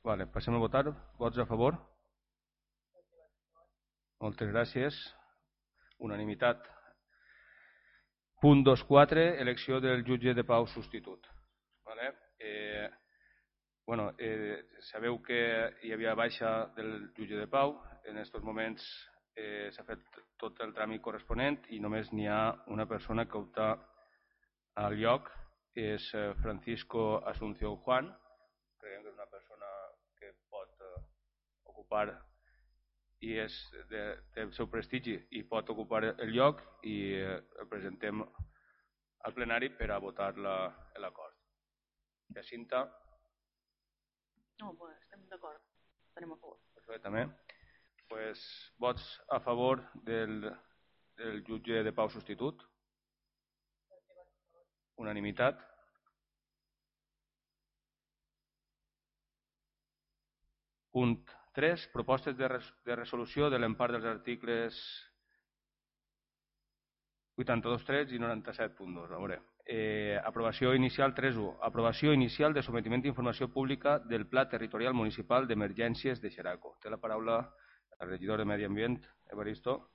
Vale, passem a votar. Vots a favor? Moltes gràcies. Unanimitat. Punt 2.4, elecció del jutge de pau substitut. Vale? Sabeu que hi havia baixa del jutge de pau. En aquests moments s'ha fet tot el tràmit corresponent i només n'hi ha una persona que opta al lloc, és Francisco Asunción Juan. Creiem que és una persona que pot ocupar i té el seu prestigi i pot ocupar el lloc i el presentem al plenari per a votar l'acord. Jacinta? No, estem d'acord. Estarem a favor. Perfectament. Pues, vots a favor del jutge de pau substitut? Unanimitat. Punt 3. Propostes de resolució de l'empart dels articles 82.3 i 97.2. A veure. Aprovació inicial 3.1. Aprovació inicial de sometiment d'informació pública del Pla Territorial Municipal d'Emergències de Xeraco. Té la paraula el regidor de Medi Ambient, Evaristo.